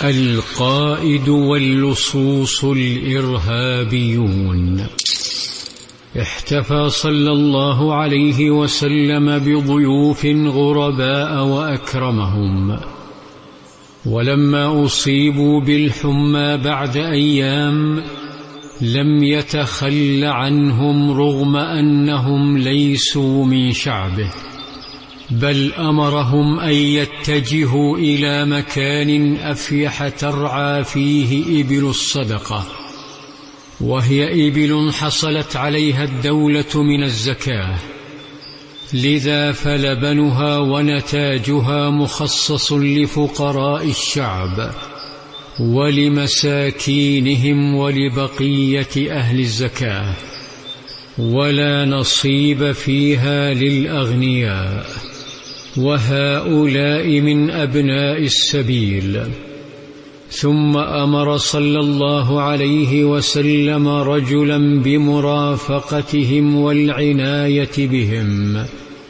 القائد واللصوص الإرهابيون. احتفى صلى الله عليه وسلم بضيوف غرباء وأكرمهم، ولما أصيبوا بالحمى بعد أيام لم يتخل عنهم رغم أنهم ليسوا من شعبه، بل أمرهم أن يتجهوا إلى مكان أفيح ترعى فيه إبل الصدقة، وهي إبل حصلت عليها الدولة من الزكاة، لذا فلبنها ونتاجها مخصص لفقراء الشعب ولمساكينهم ولبقية أهل الزكاة، ولا نصيب فيها للأغنياء، وهؤلاء من أبناء السبيل. ثم أمر صلى الله عليه وسلم رجلا بمرافقتهم والعناية بهم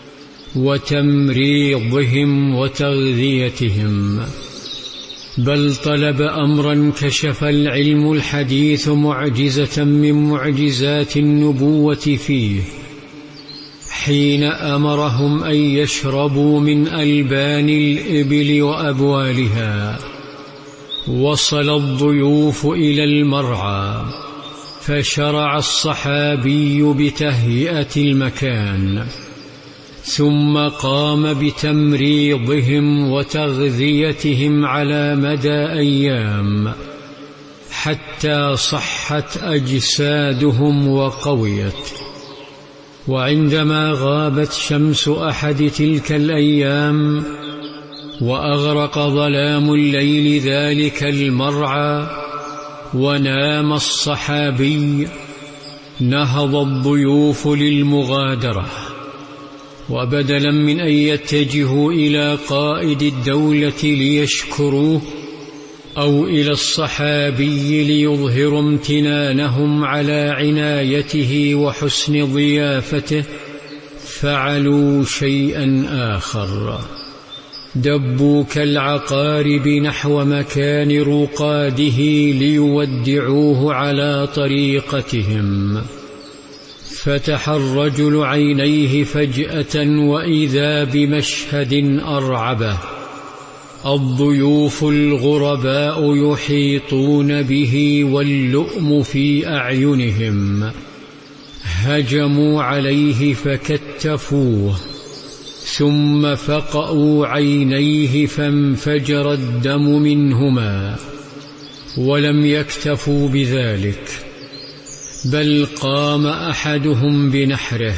وتمريضهم وتغذيتهم، بل طلب أمرا كشف العلم الحديث معجزة من معجزات النبوة فيه، حين أمرهم أن يشربوا من ألبان الإبل وأبوالها. وصل الضيوف إلى المرعى، فشرع الصحابي بتهيئة المكان، ثم قام بتمريضهم وتغذيتهم على مدى أيام حتى صحت أجسادهم وقويت. وعندما غابت شمس أحد تلك الأيام وأغرق ظلام الليل ذلك المرعى ونام الصحابي، نهض الضيوف للمغادرة، وبدلا من أن يتجهوا إلى قائد الدولة ليشكروه أو إلى الصحابي ليظهروا امتنانهم على عنايته وحسن ضيافته، فعلوا شيئا آخر، دبوا كالعقارب نحو مكان رقاده ليودعوه على طريقتهم. فتح الرجل عينيه فجأة وإذا بمشهد أرعبه، الضيوف الغرباء يحيطون به واللؤم في أعينهم، هجموا عليه فكتفوه، ثم فقأوا عينيه فانفجر الدم منهما. ولم يكتفوا بذلك، بل قام أحدهم بنحره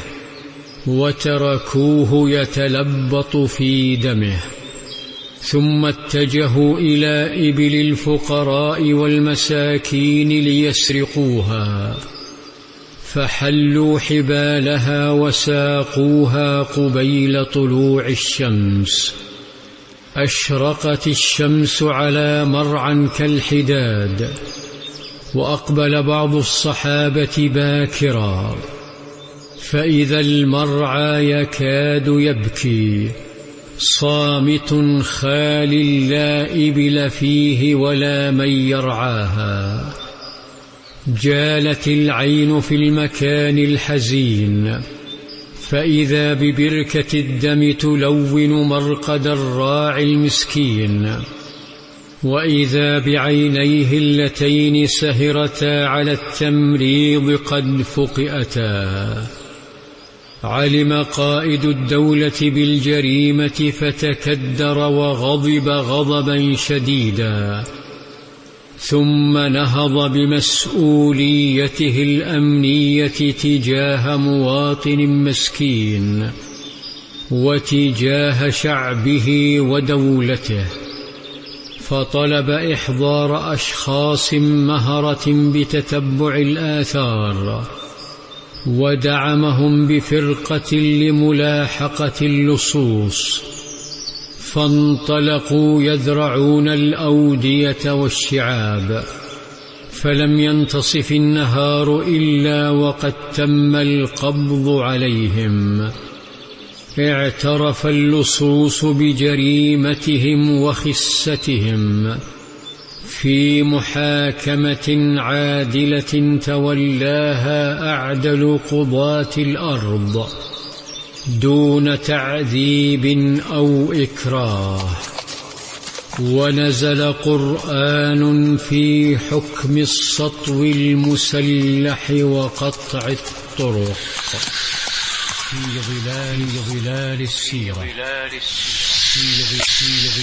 وتركوه يتلبط في دمه، ثم اتجهوا إلى إبل الفقراء والمساكين ليسرقوها، فحلوا حبالها وساقوها قبيل طلوع الشمس. أشرقت الشمس على مرعى كالحداد، وأقبل بعض الصحابة باكرا، فإذا المرعى يكاد يبكي، صامت خال لا إبل فيه ولا من يرعاها. جالت العين في المكان الحزين، فإذا ببركة الدم تلون مرقد الراعي المسكين، وإذا بعينيه اللتين سهرتا على التمريض قد فقئتا. علم قائد الدولة بالجريمة فتكدر وغضب غضبا شديدا، ثم نهض بمسؤوليته الأمنية تجاه مواطن مسكين وتجاه شعبه ودولته، فطلب إحضار أشخاص مهرة بتتبع الآثار، ودعمهم بفرقة لملاحقة اللصوص، فانطلقوا يذرعون الأودية والشعاب، فلم ينتصف النهار إلا وقد تم القبض عليهم. اعترف اللصوص بجريمتهم وخستهم، في محاكمة عادلة تولاها أعدل قضاة الأرض دون تعذيب أو إكراه. ونزل قرآن في حكم السطو المسلح وقطع الطرق. في ظلال السيرة